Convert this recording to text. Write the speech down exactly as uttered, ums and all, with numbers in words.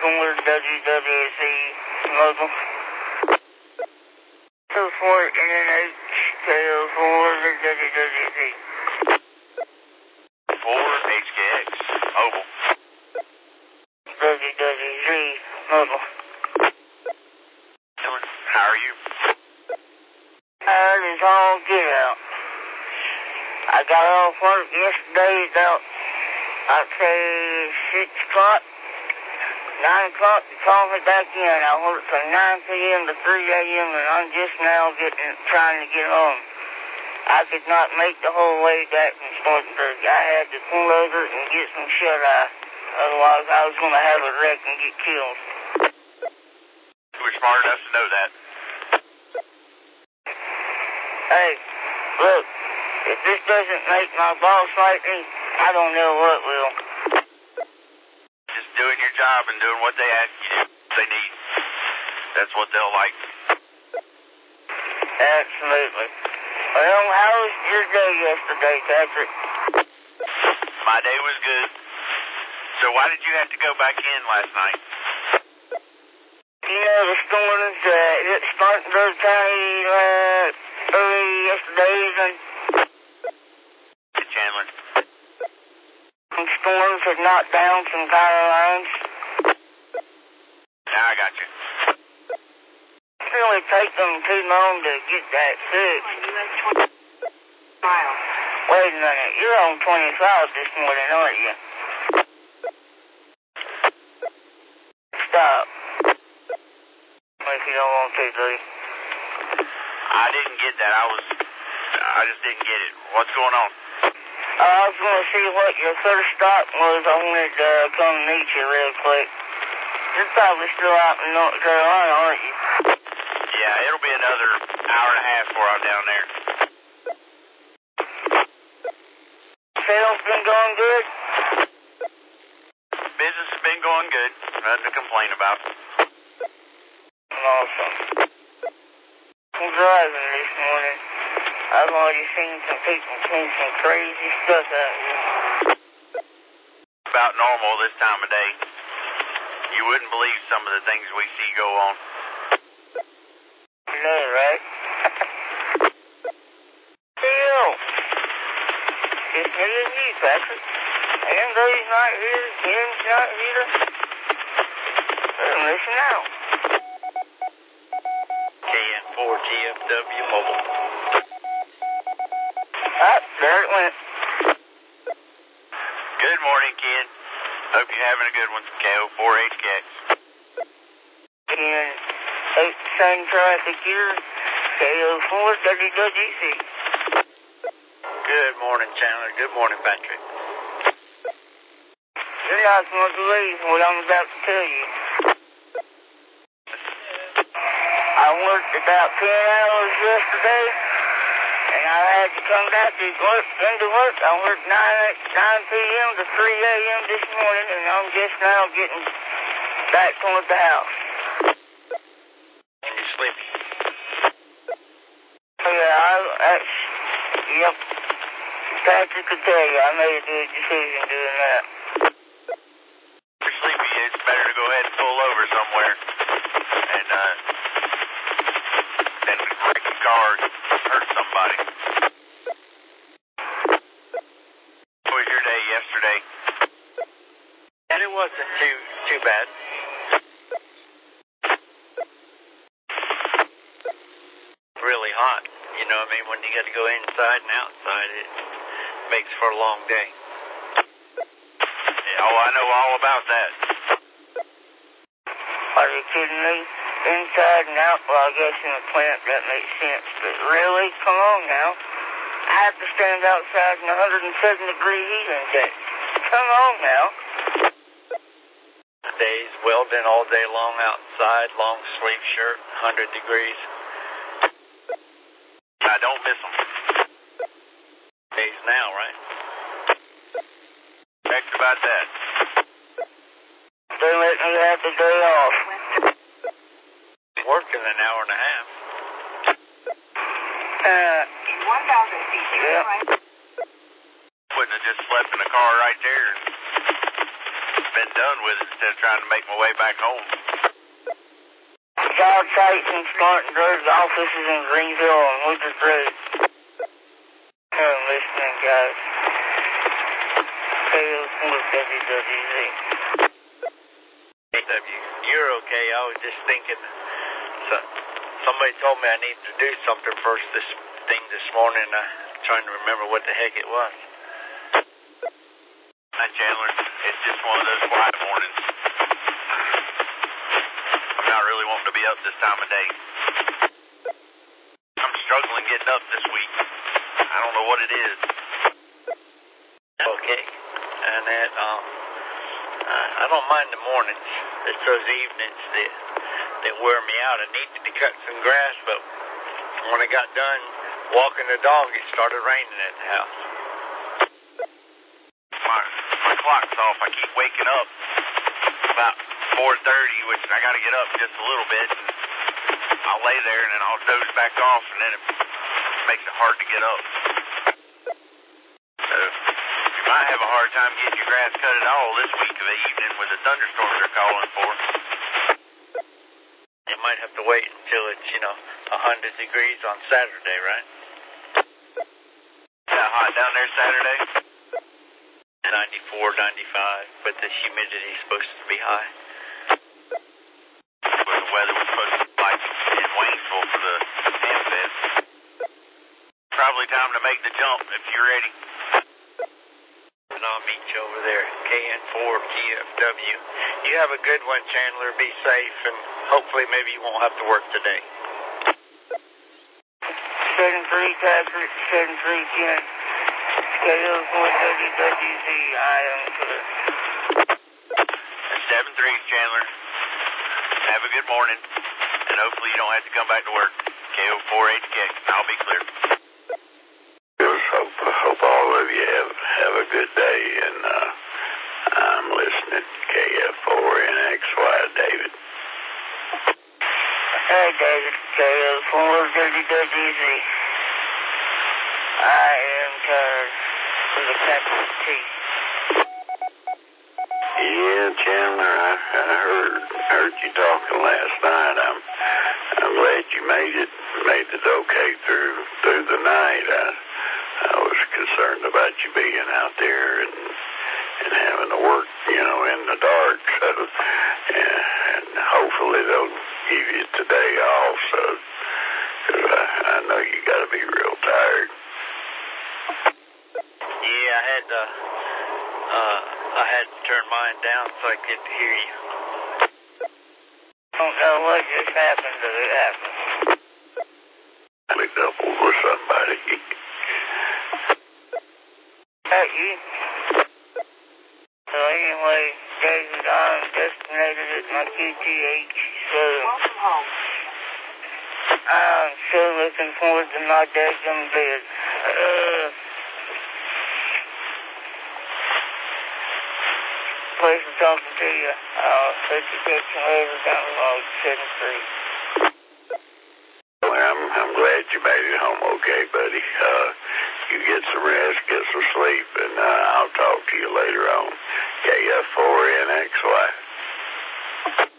four W W C Mobile. two four N N H K O four W W C. four H K X Mobile. W W Z Mobile. How are you? That is all get out. I got off work yesterday about, I'd say, six o'clock. nine o'clock, they called me back in. I worked from nine P M to three A M and I'm just now getting, trying to get home. I could not make the whole way back from Spartanburg. I had to pull over and get some shut-eye. Otherwise, I was going to have a wreck and get killed. You were smart enough to know that. Hey, look, if this doesn't make my boss like me, I don't know what will. Just doing your job and doing what they ask you to do, they need. That's what they'll like. Absolutely. Well, how was your day yesterday, Patrick? My day was good. So why did you have to go back in last night? You know, the storms uh, hit Spartanburg County uh, early yesterday evening. Hey, Chandler. Some storms had knocked down some power lines. Now I got you. It really take them too long to get that fixed. Wait a minute, you're on twenty-five this morning, aren't you? Stop. If you don't want to, buddy. I didn't get that. I was... I just didn't get it. What's going on? Uh, I was going to see what your first stop was. I wanted to uh, come meet you real quick. You're probably still out in North Carolina, aren't you? Yeah, it'll be another hour and a half before I'm down there. Sales been going good? Business has been going good. Nothing to complain about. Awesome. I'm driving this morning. I've already seen some people doing some crazy stuff out here. About normal this time of day. You wouldn't believe some of the things we see go on. You know, right? Phil! It's me and you, Patrick. Andrew's not here. Jim's not here. They're missing out. K N four G F W Mobile. Ah, there it went. Good morning, kid. Hope you're having a good one. K O four H K X. And eight same traffic here. K O four W W C. Good morning, Chandler. Good morning, Patrick. You're not going to believe what I'm about to tell you. I worked about ten hours yesterday, and I had to come back to work, into work. I worked nine P M to three A M this morning, and I'm just now getting back toward the house. And you're sleepy? Yeah, I, that's, yep. Patrick could tell you, I made a good decision doing that. If you're sleepy, it's better to go ahead and pull over somewhere and, uh, than wreck your car and hurt somebody. How was your day yesterday? And it wasn't too, too bad. Really hot. You know what I mean? When you got to go inside and outside, it makes for a long day. Yeah, oh, I know all about that. Are you kidding me? Inside and out? Well, I guess in a plant that makes sense. But really? Come on now. I have to stand outside in one hundred seven degree heat index. Come on now. Days welding all day long outside, long sleeve shirt, one hundred degrees. I don't miss them. Days now, right? Heck about that. They let me have the day off. Working an hour and a half. Uh, one thousand feet. Yeah. Right. Wouldn't have just slept in the car right there and been done. done with it instead of trying to make my way back home. Job sites in Spartanburg, offices in Greenville on Woodruff Road. I'm listening, guys. K O four W W Z. You're okay. I was just thinking, so, somebody told me I need to do something first this thing this morning. I'm trying to remember what the heck it was. Hi, Chandler. It's just one of those quiet mornings. I'm not really wanting to be up this time of day. I'm struggling getting up this week. I don't know what it is. Okay. And that, um, uh, I don't mind the mornings. It's those evenings that, that wear me out. I needed to cut some grass, but when I got done walking the dog, it started raining at the house. My, my clock's off. I keep waking up about four thirty, which I got to get up just a little bit. I'll lay there, and then I'll doze back off, and then it makes it hard to get up. So you might have a hard time getting your grass cut at all this week of the evening with the thunderstorms they're calling for. You might have to wait until it's, you know, one hundred degrees on Saturday, right? Yeah, hot down there Saturday? ninety-four, ninety-five, but the humidity is supposed to be high. That's what the weather was supposed to be like in Waynesville for the Ham Fest. Probably time to make the jump if you're ready. And I'll meet you over there, K N four T F W. You have a good one, Chandler. Be safe, and hopefully maybe you won't have to work today. seven three Patrick, seven three Ken. K O four W W Z, I am clear. seven three, Chandler. Have a good morning, and hopefully you don't have to come back to work. K O four H K, I'll be clear. Just hope, hope all of you have, have a good day, and uh, I'm listening. K F four N X Y, David. Hey, David, K O four W W Z. I am tired of the capital T. Yeah, Chandler, I, I heard heard you talking last night. I'm I'm glad you made it made it okay through through the night. I I was concerned about you being out there and and having to work, you know, in the dark. So, yeah, and hopefully they'll give you today off. So, 'cause I, I know you got to be real tired. Yeah, I had to, uh, I had to turn mine down so I could hear you. Don't know what just happened to it happened. We doubled with somebody. That you? So anyway, David, I'm designated at my Q T H, so Welcome home. I'm still looking forward to my daggum bed. Uh, pleasure talking to you. I'll set you catch you later down the road, seven three. Well, I'm, I'm glad you made it home okay, buddy. Uh, you get some rest, get some sleep, and uh, I'll talk to you later on. K F four N X Y.